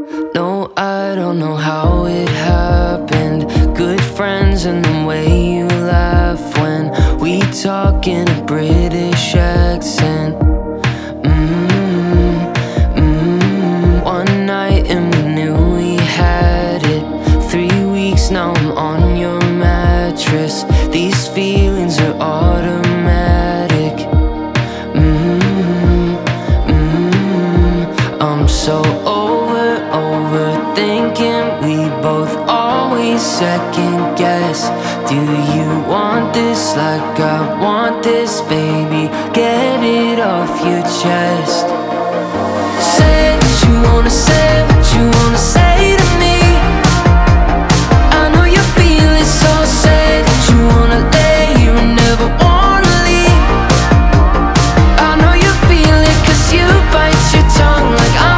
No, I don't know how it happened. Good friends and the way you laugh when we talk in a British accent. One night and we knew we had it. 3 weeks now I'm on your mattress. These feelings are automatic. I'm so overthinking. We both always second guess. Do you want this like I want this, baby? Get it off your chest.